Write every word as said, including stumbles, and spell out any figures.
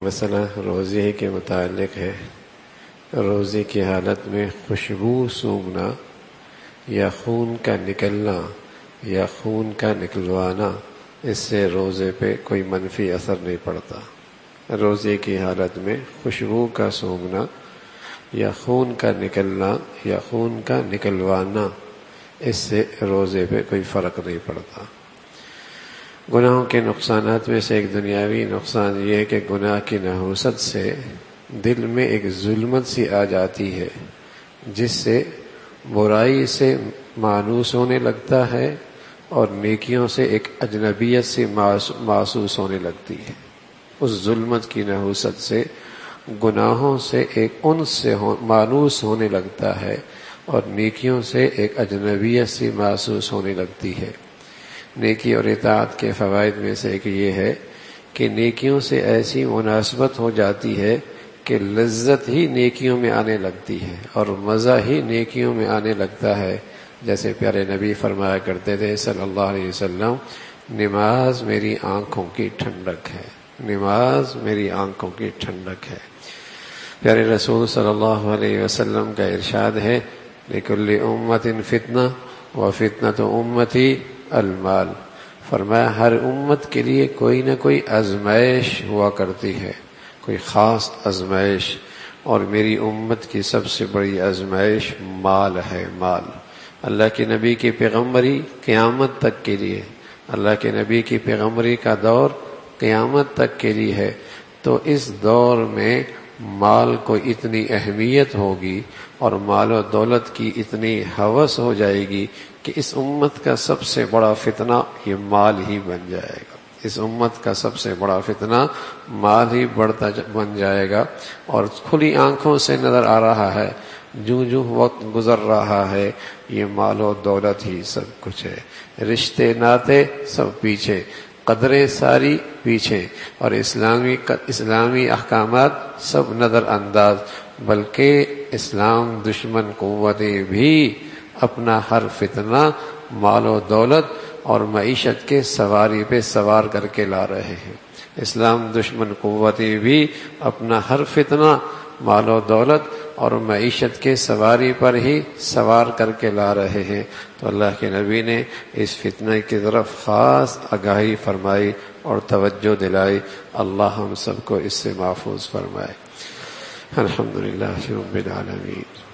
مسئلہ روزے کے متعلق ہے۔ روزے کی حالت میں خوشبو سونگھنا یا خون کا نکلنا یا خون کا نکلوانا، اس سے روزے پہ کوئی منفی اثر نہیں پڑتا۔ روزے کی حالت میں خوشبو کا سونگھنا یا خون کا نکلنا یا خون کا نکلوانا، اس سے روزے پہ کوئی فرق نہیں پڑتا۔ گناہوں کے نقصانات میں سے ایک دنیاوی نقصان یہ ہے کہ گناہ کی نحوست سے دل میں ایک ظلمت سی آ جاتی ہے، جس سے برائی سے مانوس ہونے لگتا ہے اور نیکیوں سے ایک اجنبیت سی محسوس ہونے لگتی ہے۔ اس ظلمت کی نحوست سے گناہوں سے ایک انس سے مانوس ہونے لگتا ہے اور نیکیوں سے ایک اجنبیت سی محسوس ہونے لگتی ہے۔ نیکی اور اطاعت کے فوائد میں سے ایک یہ ہے کہ نیکیوں سے ایسی مناسبت ہو جاتی ہے کہ لذت ہی نیکیوں میں آنے لگتی ہے اور مزہ ہی نیکیوں میں آنے لگتا ہے۔ جیسے پیارے نبی فرمایا کرتے تھے صلی اللہ علیہ وسلم، نماز میری آنکھوں کی ٹھنڈک ہے، نماز میری آنکھوں کی ٹھنڈک ہے۔ پیارے رسول صلی اللہ علیہ وسلم کا ارشاد ہے، لِكُلِّ أُمَّةٍ فِتْنَةٌ وَفِتْنَةُ أُمَّتِي المال۔ فرمایا ہر امت کے لیے کوئی نہ کوئی آزمائش ہوا کرتی ہے، کوئی خاص آزمائش، اور میری امت کی سب سے بڑی آزمائش مال ہے، مال۔ اللہ کے نبی کی پیغمبری قیامت تک کے لیے، اللہ کے نبی کی پیغمبری کا دور قیامت تک کے لیے ہے، تو اس دور میں مال کو اتنی اہمیت ہوگی اور مال و دولت کی اتنی ہوس ہو جائے گی کہ اس امت کا سب سے بڑا فتنہ یہ مال ہی بن جائے گا۔ اس امت کا سب سے بڑا فتنہ مال ہی بڑھتا بن جائے گا، اور کھلی آنکھوں سے نظر آ رہا ہے، جو جو وقت گزر رہا ہے یہ مال و دولت ہی سب کچھ ہے، رشتے ناتے سب پیچھے، قدریں ساری پیچھے، اور اسلامی اسلامی احکامات سب نظر انداز، بلکہ اسلام دشمن قوتیں بھی اپنا ہر فتنہ مال و دولت اور معیشت کے سواری پہ سوار کر کے لا رہے ہیں۔ اسلام دشمن قوتیں بھی اپنا ہر فتنہ مال و دولت اور معیشت کے سواری پر ہی سوار کر کے لا رہے ہیں۔ تو اللہ کے نبی نے اس فتنہ کی طرف خاص آگاہی فرمائی اور توجہ دلائی۔ اللہ ہم سب کو اس سے محفوظ فرمائے۔ الحمدللہ رب العالمین۔